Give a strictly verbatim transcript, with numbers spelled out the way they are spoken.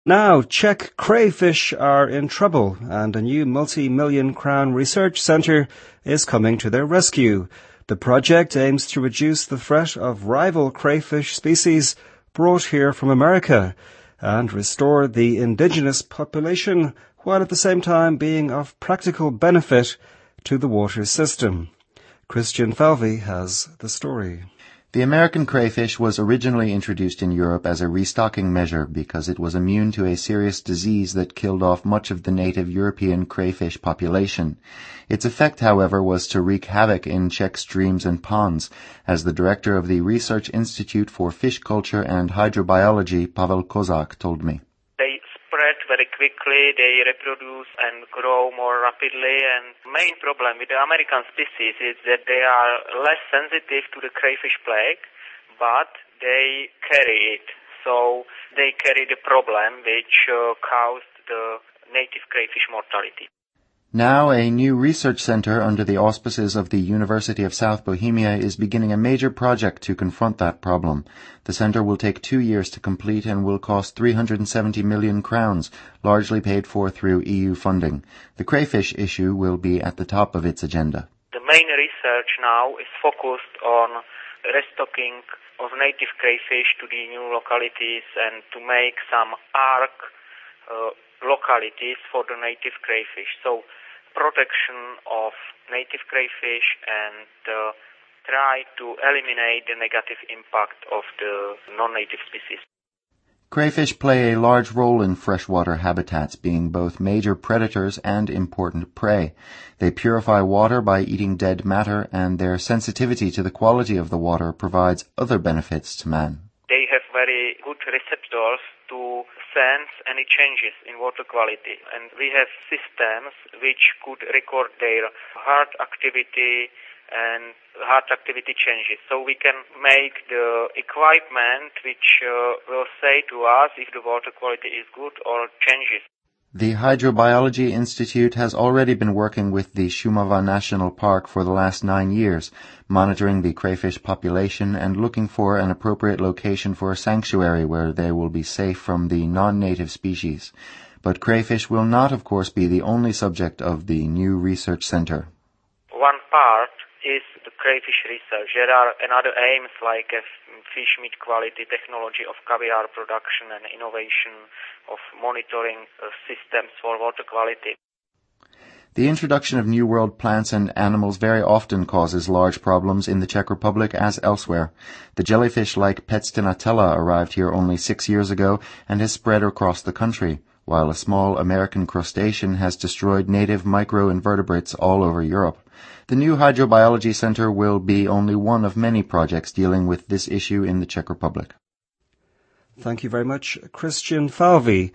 Now, Czech crayfish are in trouble, and a new multi-million crown research centre is coming to their rescue. The project aims to reduce the threat of rival crayfish species brought here from America and restore the indigenous population, while at the same time being of practical benefit to the water system. Christian Falvey has the story. The American crayfish was originally introduced in Europe as a restocking measure because it was immune to a serious disease that killed off much of the native European crayfish population. Its effect, however, was to wreak havoc in Czech streams and ponds, as the director of the Research Institute for Fish Culture and Hydrobiology, Pavel Kozák, told me. They spread very quickly, they reproduce and grow more rapidly, and the main problem with the American species is that they are less sensitive to the crayfish plague, but they carry it. So they carry the problem which uh, caused the native crayfish mortality. Now a new research center under the auspices of the University of South Bohemia is beginning a major project to confront that problem. The center will take two years to complete and will cost three hundred seventy million crowns, largely paid for through E U funding. The crayfish issue will be at the top of its agenda. The main research now is focused on restocking of native crayfish to the new localities and to make some ark uh, localities for the native crayfish. So protection of native crayfish and uh, try to eliminate the negative impact of the non-native species. Crayfish play a large role in freshwater habitats, being both major predators and important prey. They purify water by eating dead matter, and their sensitivity to the quality of the water provides other benefits to man. They have very good receptors to sense any changes in water quality, and we have systems which could record their heart activity and heart activity changes. So we can make the equipment which uh, will say to us if the water quality is good or changes. The Hydrobiology Institute has already been working with the Šumava National Park for the last nine years, monitoring the crayfish population and looking for an appropriate location for a sanctuary where they will be safe from the non-native species. But crayfish will not, of course, be the only subject of the new research center. One part is the crayfish research. There are another aims like a fish meat quality, technology of caviar production and innovation of monitoring uh, systems for water quality. The introduction of New World plants and animals very often causes large problems in the Czech Republic as elsewhere. The jellyfish-like Petstinatella arrived here only six years ago and has spread across the country, while a small American crustacean has destroyed native microinvertebrates all over Europe. The new Hydrobiology Center will be only one of many projects dealing with this issue in the Czech Republic. Thank you very much, Christian Falvey.